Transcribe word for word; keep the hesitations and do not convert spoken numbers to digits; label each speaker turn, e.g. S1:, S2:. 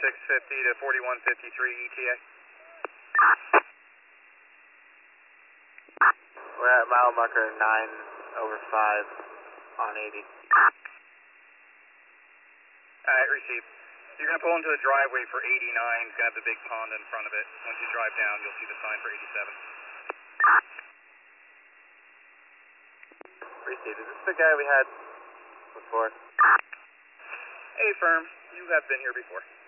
S1: thirty-six fifty to forty-one fifty-three E T A.
S2: We're at mile marker nine over five on eighty.
S1: Alright, received. You're going to pull into the driveway for eighty-nine. It's going to have the big pond in front of it. Once you drive down, you'll see the sign for eighty-seven.
S2: Received. Is this the guy we had before?
S1: Hey, firm. You have been here before.